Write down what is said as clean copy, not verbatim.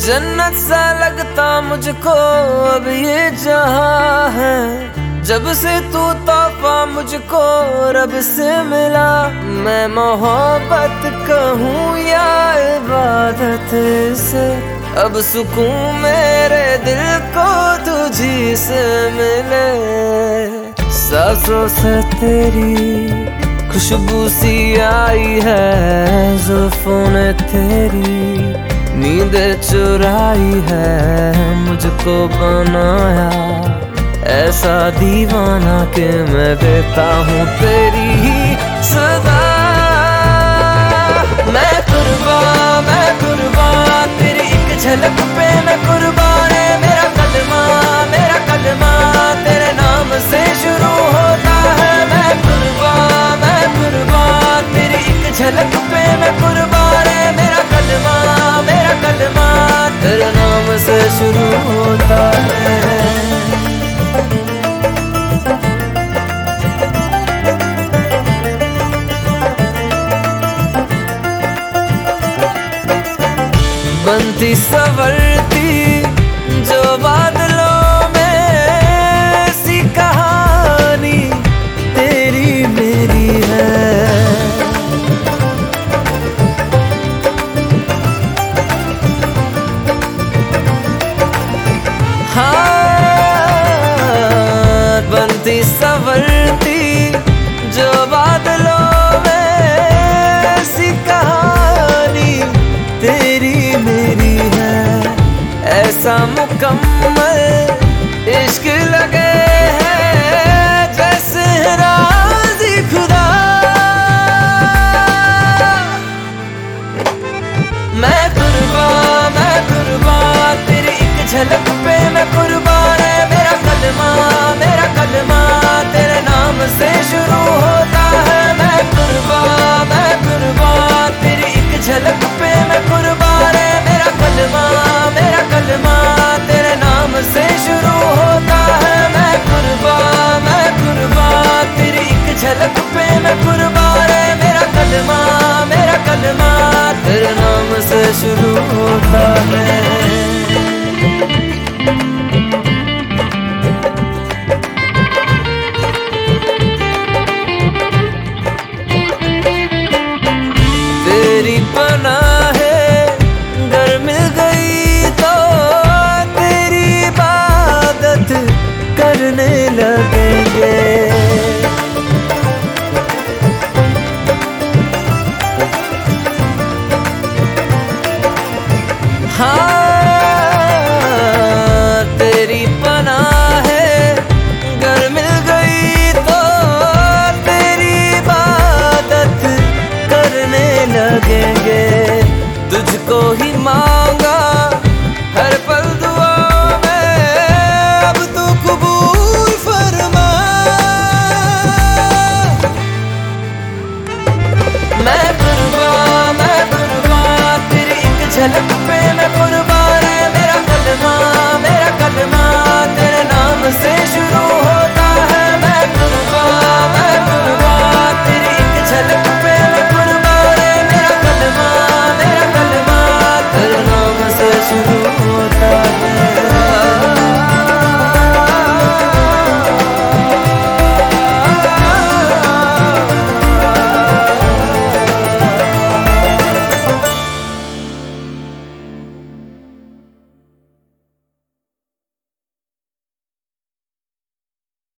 जन्नत सा लगता मुझको अब ये जहां है, जब से तू तोहफा मुझको रब से मिला। मैं मोहब्बत कहूँ या इबादत से, अब सुकून मेरे दिल को तुझी से मिले। सांसों से तेरी खुशबू सी आई है, जुल्फों ने तेरी नींद चुराई है, मुझको बनाया ऐसा दीवाना कि मैं देता हूँ तेरी ही सदा। मैं कुर्बान तेरी एक झलक पे मैं कुर्बान है। मेरा कलमा तेरे नाम से शुरू होता है। मैं कुर्बान तेरी एक झलक पे मैं कुर्बान है। मेरा कलमा तेरे नाम से शुरू होता है। बनती संवरती जो बादलों में, ऐसी कहानी तेरी मेरी है। हाँ, बनती संवरती जो बादलों में, ऐसी कहानी तेरी मेरी है। ऐसा मुकम्मल इश्क लगे है जैसे राज़ी खुदा। मैं कुर्बान तेरी एक झलक पे मैं कुर्बान है। मेरा कलमा तेरे नाम से शुरू होता है। मैं कुर्बान तेरी एक झलक पे मैं कुर्बान है। मेरा कलमा तेरे नाम से शुरू होता है। मैं कुर्बान तेरी एक झलक पे मैं कुर्बान है। मेरा कलमा तेरे नाम से शुरू होता है।